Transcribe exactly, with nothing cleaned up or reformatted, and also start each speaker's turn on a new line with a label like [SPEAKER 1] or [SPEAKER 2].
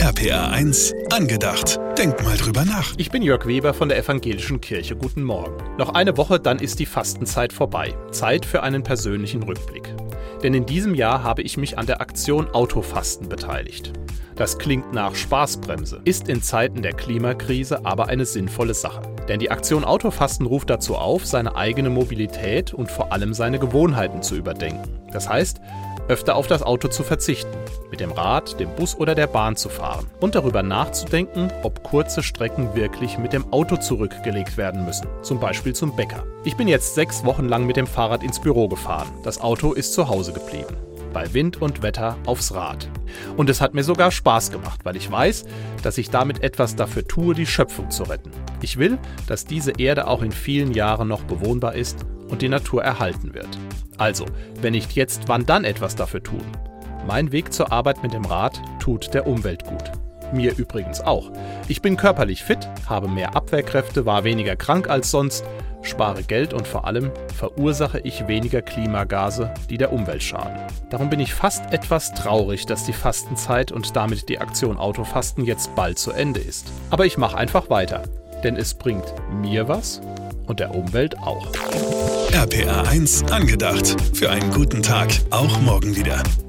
[SPEAKER 1] R P R eins angedacht. Denk mal drüber nach.
[SPEAKER 2] Ich bin Jörg Weber von der Evangelischen Kirche. Guten Morgen. Noch eine Woche, dann ist die Fastenzeit vorbei. Zeit für einen persönlichen Rückblick. Denn in diesem Jahr habe ich mich an der Aktion Autofasten beteiligt. Das klingt nach Spaßbremse, ist in Zeiten der Klimakrise aber eine sinnvolle Sache. Denn die Aktion Autofasten ruft dazu auf, seine eigene Mobilität und vor allem seine Gewohnheiten zu überdenken. Das heißt, öfter auf das Auto zu verzichten, mit dem Rad, dem Bus oder der Bahn zu fahren und darüber nachzudenken, ob kurze Strecken wirklich mit dem Auto zurückgelegt werden müssen, zum Beispiel zum Bäcker. Ich bin jetzt sechs Wochen lang mit dem Fahrrad ins Büro gefahren. Das Auto ist zu Hause geblieben. Bei Wind und Wetter aufs Rad. Und es hat mir sogar Spaß gemacht, weil ich weiß, dass ich damit etwas dafür tue, die Schöpfung zu retten. Ich will, dass diese Erde auch in vielen Jahren noch bewohnbar ist und die Natur erhalten wird. Also, wenn nicht jetzt, wann dann etwas dafür tun? Mein Weg zur Arbeit mit dem Rad tut der Umwelt gut. Mir übrigens auch. Ich bin körperlich fit, habe mehr Abwehrkräfte, war weniger krank als sonst, spare Geld und vor allem verursache ich weniger Klimagase, die der Umwelt schaden. Darum bin ich fast etwas traurig, dass die Fastenzeit und damit die Aktion Autofasten jetzt bald zu Ende ist. Aber ich mache einfach weiter, denn es bringt mir was und der Umwelt auch.
[SPEAKER 1] R P R eins angedacht. Für einen guten Tag, auch morgen wieder.